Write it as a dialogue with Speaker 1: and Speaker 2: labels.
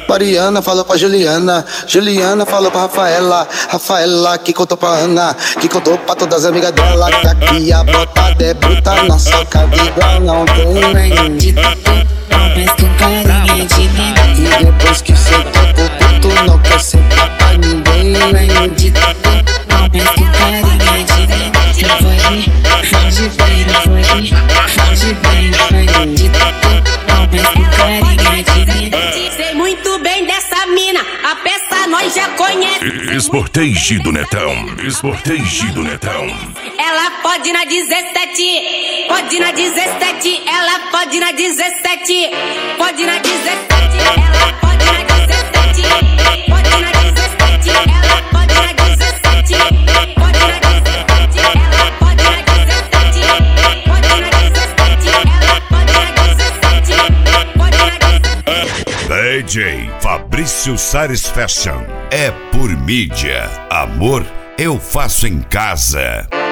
Speaker 1: Mariana falou pra Juliana, Juliana falou pra Rafaela, Rafaela que contou pra Ana, que contou pra todas as amigas dela, que aqui a botada é bruta, nossa cabida não tem nem de tudo, mas com carinha de mim. E depois que cê tocou tudo, não quer ser papai, ninguém nem de tudo, mas com carinha de mim. Cê foge bem, foge bem, de tudo, mas com carinha de mim.
Speaker 2: Sei muito bem dessa mina, a peça nós já conhece.
Speaker 3: Esportage do Netão, Esportage do Netão.
Speaker 2: Ela pode na 17, pode na 17, ela pode na 17, pode na 17, ela pode na 17, pode na 17, ela pode na 17, pode na 17, ela pode na 17, pode na 17, ela pode na 17, pode na 17.
Speaker 3: DJ Fabrício Sares Fashion. É por mídia. Amor eu faço em casa.